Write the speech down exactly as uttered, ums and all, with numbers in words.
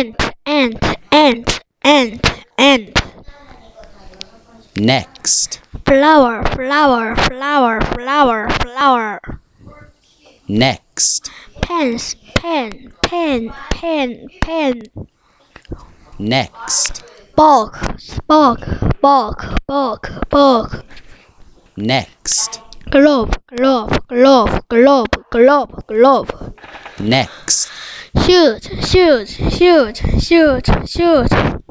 ant, ant, ant, ant, ant. Next. Flower, flower, flower, flower, flower. Next. Pens, pen, pen, pen, pen. Next. Bog, bog, bog, bog, bog. Next. Glove, glove, glove, glove, glove, glove. Next. Shoot, shoot, shoot, shoot, shoot.